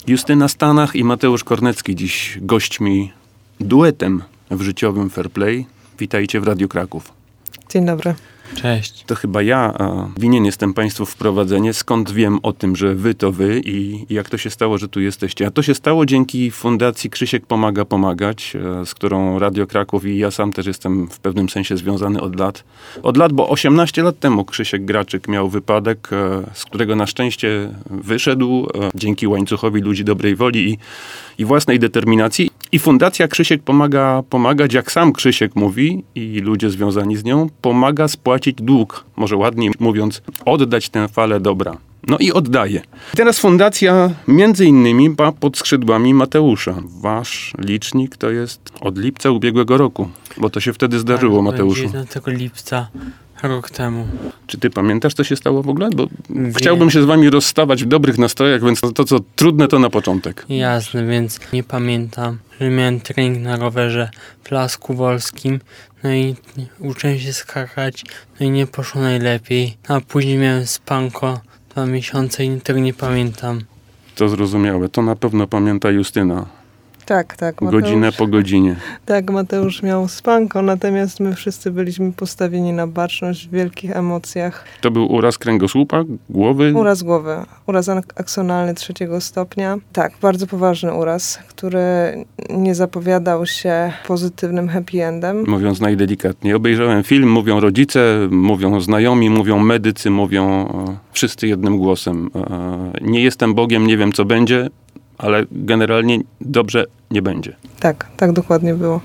Justyna Stanach i Mateusz Kornecki dziś gośćmi duetem w życiowym Fair Play. Witajcie w Radiu Kraków. Dzień dobry. Cześć. To chyba ja winien jestem Państwu wprowadzenie, skąd wiem o tym, że wy to wy i jak to się stało, że tu jesteście. A to się stało dzięki Fundacji Krzysiek Pomaga Pomagać, z którą Radio Kraków i ja sam też jestem w pewnym sensie związany od lat. Od lat, bo 18 lat temu Krzysiek Graczyk miał wypadek, z którego na szczęście wyszedł dzięki łańcuchowi ludzi dobrej woli i własnej determinacji. I Fundacja Krzysiek Pomaga Pomagać, jak sam Krzysiek mówi i ludzie związani z nią, pomaga spłacić dług. Może ładniej mówiąc, oddać tę falę dobra. No i oddaje. Teraz fundacja między innymi ma pod skrzydłami Mateusza. Wasz licznik to jest od lipca ubiegłego roku, bo to się wtedy zdarzyło, Mateuszu. 19 lipca, rok temu. Czy ty pamiętasz, co się stało w ogóle? Bo chciałbym się z wami rozstawać w dobrych nastrojach, więc to, co trudne, to na początek. Jasne, więc nie pamiętam, że miałem trening na rowerze w Lasku Wolskim, no i uczyłem się skakać, no i nie poszło najlepiej. A później miałem spanko 2 miesiące i tego nie pamiętam. To zrozumiałe. To na pewno pamięta Justyna. Tak. Mateusz, Godzinę po godzinie. Tak, Mateusz miał spanko, natomiast my wszyscy byliśmy postawieni na baczność w wielkich emocjach. To był uraz kręgosłupa, głowy? Uraz głowy. Uraz aksonalny 3 stopnia. Tak, bardzo poważny uraz, który nie zapowiadał się pozytywnym happy endem. Mówiąc najdelikatniej. Obejrzałem film, mówią rodzice, mówią znajomi, mówią medycy, mówią wszyscy jednym głosem. Nie jestem Bogiem, nie wiem co będzie, ale generalnie dobrze nie będzie. Tak dokładnie było.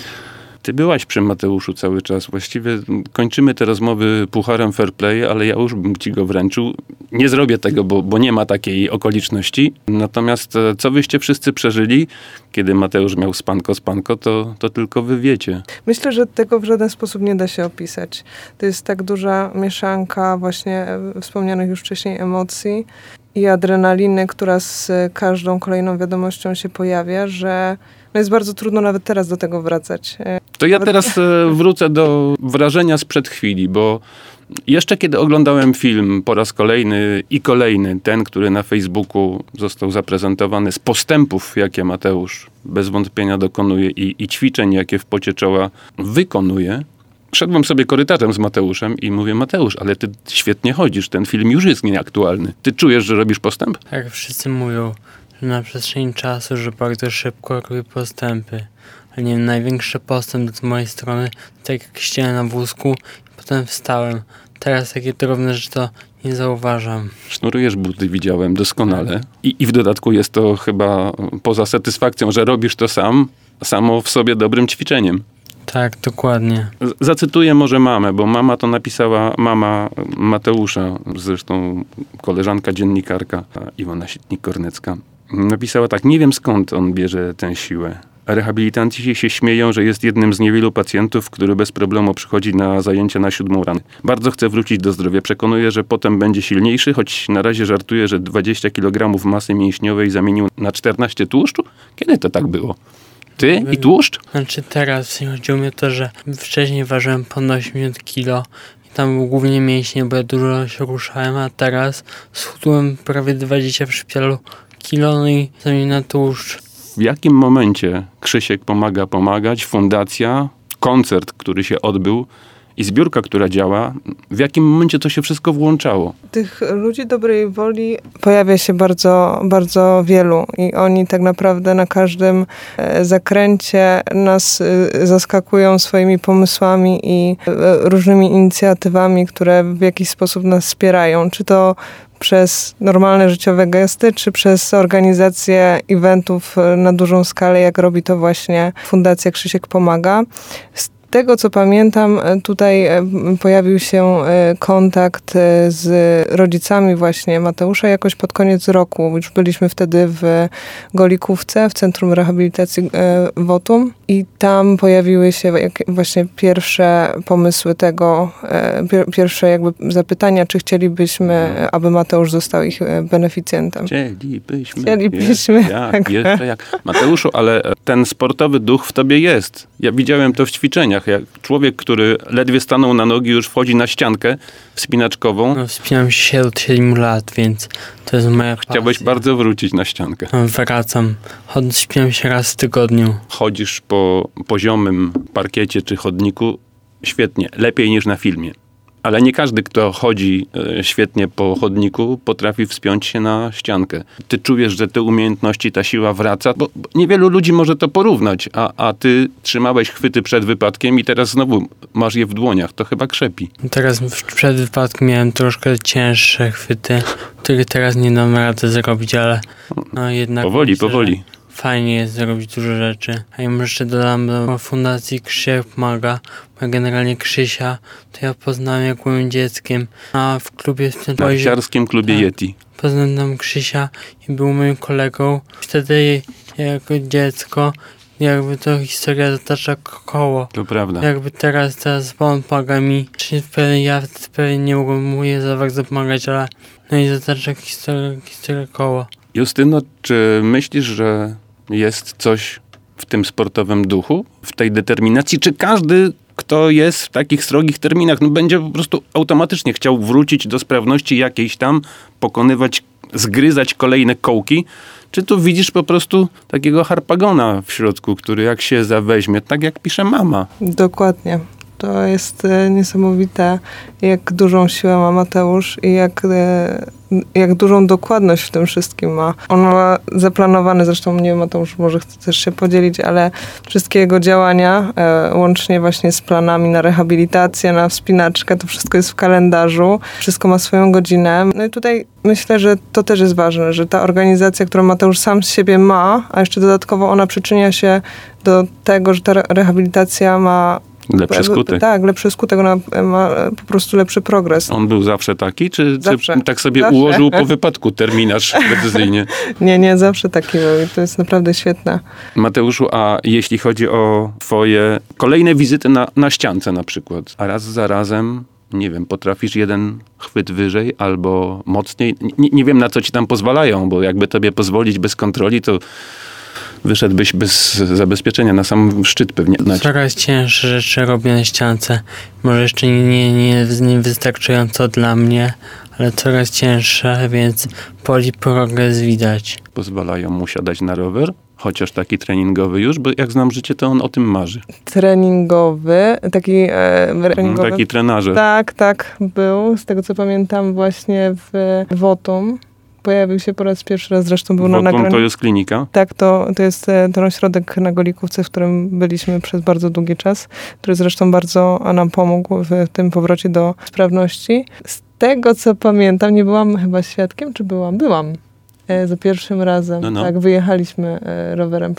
Ty byłaś przy Mateuszu cały czas. Właściwie kończymy te rozmowy pucharem Fair Play, ale ja już bym ci go wręczył. Nie zrobię tego, bo nie ma takiej okoliczności. Natomiast co wyście wszyscy przeżyli, kiedy Mateusz miał spanko, to tylko wy wiecie. Myślę, że tego w żaden sposób nie da się opisać. To jest tak duża mieszanka właśnie wspomnianych już wcześniej emocji i adrenaliny, która z każdą kolejną wiadomością się pojawia, że jest bardzo trudno nawet teraz do tego wracać. To ja teraz wrócę do wrażenia sprzed chwili, bo jeszcze kiedy oglądałem film po raz kolejny, ten, który na Facebooku został zaprezentowany z postępów, jakie Mateusz bez wątpienia dokonuje i ćwiczeń, jakie w pocie czoła wykonuje, szedłem sobie korytarzem z Mateuszem i mówię: Mateusz, ale ty świetnie chodzisz, ten film już jest nieaktualny. Ty czujesz, że robisz postęp? Tak, wszyscy mówią, że na przestrzeni czasu, że bardzo szybko robię postępy. Ale nie wiem, największy postęp z mojej strony, tak jak siedziałem na wózku i potem wstałem. Teraz takie drobne rzeczy to nie zauważam. Sznurujesz buty, widziałem doskonale. I w dodatku jest to chyba poza satysfakcją, że robisz to samo w sobie dobrym ćwiczeniem. Tak, dokładnie. Zacytuję może mamę, bo mama to napisała, mama Mateusza, zresztą koleżanka dziennikarka Iwona Sitnik-Kornecka. Napisała tak: nie wiem skąd on bierze tę siłę. Rehabilitanci się śmieją, że jest jednym z niewielu pacjentów, który bez problemu przychodzi na zajęcia na 7 rano. Bardzo chce wrócić do zdrowia. Przekonuje, że potem będzie silniejszy, choć na razie żartuje, że 20 kg masy mięśniowej zamienił na 14 tłuszczu. Kiedy to tak było? Ty i tłuszcz? Znaczy teraz chodziło mi o to, że wcześniej ważyłem ponad 80 kg i tam był głównie mięśnie, bo ja dużo się ruszałem, a teraz schudłem prawie 20 w szpitalu kilo, no i zamieniłem na tłuszcz. W jakim momencie Krzysiek Pomaga Pomagać, fundacja, koncert, który się odbył i zbiórka, która działa, w jakim momencie to się wszystko włączało? Tych ludzi dobrej woli pojawia się bardzo, bardzo wielu i oni tak naprawdę na każdym zakręcie nas zaskakują swoimi pomysłami i różnymi inicjatywami, które w jakiś sposób nas wspierają. Czy to przez normalne życiowe gesty, czy przez organizację eventów na dużą skalę, jak robi to właśnie Fundacja Krzysiek Pomaga. Z tego, co pamiętam, tutaj pojawił się kontakt z rodzicami właśnie Mateusza jakoś pod koniec roku. Już byliśmy wtedy w Golikówce, w Centrum Rehabilitacji Wotum i tam pojawiły się właśnie pierwsze pomysły tego, pierwsze jakby zapytania, czy chcielibyśmy, aby Mateusz został ich beneficjentem. Chcielibyśmy. Jak. Mateuszu, ale ten sportowy duch w tobie jest. Ja widziałem to w ćwiczeniach. dłoniach. Jak człowiek, który ledwie stanął na nogi, już wchodzi na ściankę wspinaczkową. No, wspinam się od 7 lat, więc to jest moja pasja. Chciałbyś bardzo wrócić na ściankę. No, wracam. Wspinam się raz w tygodniu. Chodzisz po poziomym parkiecie czy chodniku świetnie, lepiej niż na filmie. Ale nie każdy, kto chodzi świetnie po chodniku, potrafi wspiąć się na ściankę. Ty czujesz, że te umiejętności, ta siła wraca, bo niewielu ludzi może to porównać, a ty trzymałeś chwyty przed wypadkiem i teraz znowu masz je w dłoniach. To chyba krzepi. Teraz przed wypadkiem miałem troszkę cięższe chwyty, których teraz nie dam rady zrobić, ale no jednak... Powoli. Fajnie jest zrobić dużo rzeczy. A ja jeszcze dodam do fundacji Krzysiek Pomaga, bo generalnie Krzysia to ja poznałem jak byłem dzieckiem, a w klubie W narciarskim klubie tak, Yeti. poznałem tam Krzysia i był moim kolegą. Wtedy jako dziecko jakby to historia zatacza koło. To prawda. Jakby teraz on pomaga mi. Ja pewnie nie mogłem mu za bardzo pomagać, ale no i zatacza historia koło. Justyno, czy myślisz, że jest coś w tym sportowym duchu, w tej determinacji? Czy każdy, kto jest w takich srogich terminach, będzie po prostu automatycznie chciał wrócić do sprawności jakiejś tam, pokonywać, zgryzać kolejne kołki? Czy tu widzisz po prostu takiego Harpagona w środku, który jak się zaweźmie, tak jak pisze mama? Dokładnie. To jest niesamowite, jak dużą siłę ma Mateusz i jak dużą dokładność w tym wszystkim ma. On ma zaplanowane, zresztą nie wiem, Mateusz może chce też się podzielić, ale wszystkie jego działania, łącznie właśnie z planami na rehabilitację, na wspinaczkę, to wszystko jest w kalendarzu, wszystko ma swoją godzinę. No i tutaj myślę, że to też jest ważne, że ta organizacja, którą Mateusz sam z siebie ma, a jeszcze dodatkowo ona przyczynia się do tego, że ta rehabilitacja ma lepszy skutek. Tak, lepszy skutek, ona ma po prostu lepszy progres. On był zawsze taki, czy Zawsze. tak sobie ułożył po wypadku terminarz precyzyjnie? Nie, zawsze taki był i to jest naprawdę świetne. Mateuszu, a jeśli chodzi o twoje kolejne wizyty na ściance na przykład, a raz za razem, nie wiem, potrafisz jeden chwyt wyżej albo mocniej? Nie wiem, na co ci tam pozwalają, bo jakby tobie pozwolić bez kontroli, to wyszedłbyś bez zabezpieczenia na sam szczyt pewnie. Coraz cięższe rzeczy robię na ściance. Może jeszcze nie wystarczająco dla mnie, ale coraz cięższe, więc progres widać. Pozwalają mu siadać na rower? Chociaż taki treningowy już, bo jak znam życie, to on o tym marzy. Treningowy, taki treningowy. Taki trenażer. Tak, był. Z tego co pamiętam właśnie w Wotum. Pojawił się po raz pierwszy raz, zresztą był na nagraniu. To jest klinika? Tak, to jest ten ośrodek na Golikówce, w którym byliśmy przez bardzo długi czas, który zresztą bardzo nam pomógł w tym powrocie do sprawności. Z tego co pamiętam, nie byłam chyba świadkiem, czy byłam? Byłam. Za pierwszym razem. No. Tak, wyjechaliśmy rowerem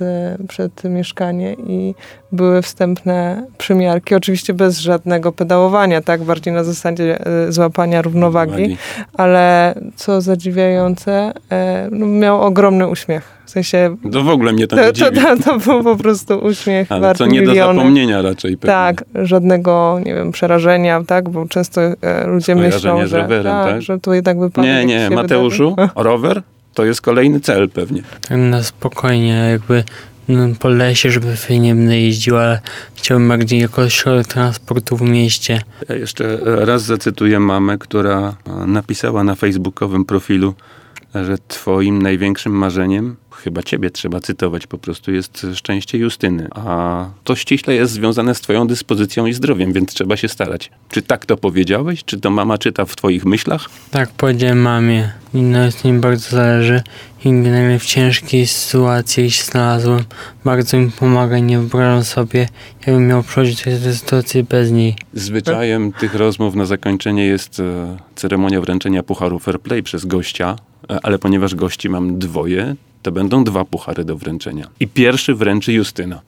przed mieszkanie i były wstępne przymiarki. Oczywiście bez żadnego pedałowania, tak? Bardziej na zasadzie złapania równowagi. Ale co zadziwiające, miał ogromny uśmiech. W sensie... To w ogóle mnie to nie dziwi. To był po prostu uśmiech ale wart to nie miliony. do zapomnienia raczej. Pewnie. Tak, żadnego, nie wiem, przerażenia, tak? Bo często ludzie myślą, że, rowerem, tak? że tu jednak wypadek. Nie, Mateuszu, rower to jest kolejny cel pewnie. Tak na spokojnie, jakby po lesie, żeby nie będę jeździł, ale chciałbym bardziej jako środek transportu w mieście. Ja jeszcze raz zacytuję mamę, która napisała na facebookowym profilu, że twoim największym marzeniem, chyba ciebie trzeba cytować po prostu, jest szczęście Justyny. A to ściśle jest związane z twoją dyspozycją i zdrowiem, więc trzeba się starać. Czy tak to powiedziałeś? Czy to mama czyta w twoich myślach? Tak, powiedziałem mamie. I to mi bardzo zależy. I generalnie w ciężkiej sytuacji, jeśli się znalazłem, bardzo mi pomaga i nie wyobrażam sobie, jakbym miał przechodzić tę sytuację bez niej. Zwyczajem tych rozmów na zakończenie jest ceremonia wręczenia pucharu Fair Play przez gościa, ale ponieważ gości mam dwoje, to będą 2 puchary do wręczenia. I pierwszy wręczy Justyna.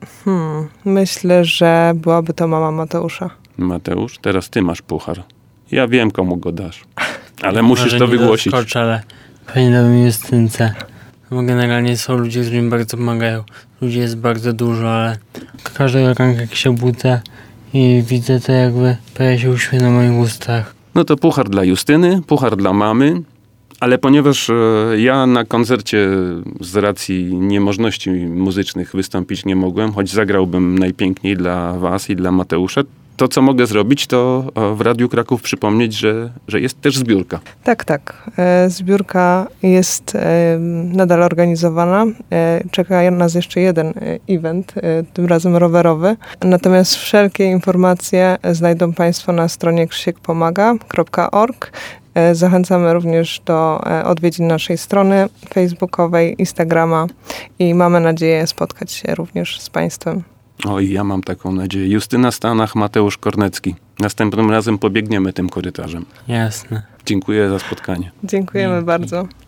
Myślę, że byłaby to mama Mateusza. Mateusz, teraz ty masz puchar. Ja wiem, komu go dasz. Ale musisz to wygłosić. Ale pewnie dałbym Justynce. Bo generalnie są ludzie, którzy mi bardzo pomagają. Ludzi jest bardzo dużo, ale każdego ranka jak się budzę i widzę to, jakby pojawia się uśmiech na moich ustach. No to puchar dla Justyny, puchar dla mamy, Ale ponieważ ja na koncercie z racji niemożności muzycznych wystąpić nie mogłem, choć zagrałbym najpiękniej dla was i dla Mateusza, to, co mogę zrobić, to w Radiu Kraków przypomnieć, że jest też zbiórka. Tak. Zbiórka jest nadal organizowana. Czeka nas jeszcze jeden event, tym razem rowerowy. Natomiast wszelkie informacje znajdą Państwo na stronie krzysiekpomaga.org. Zachęcamy również do odwiedzin naszej strony facebookowej, Instagrama i mamy nadzieję spotkać się również z Państwem. Oj, ja mam taką nadzieję. Justyna Stanach, Mateusz Kornecki. Następnym razem pobiegniemy tym korytarzem. Jasne. Dziękuję za spotkanie. Dziękujemy bardzo.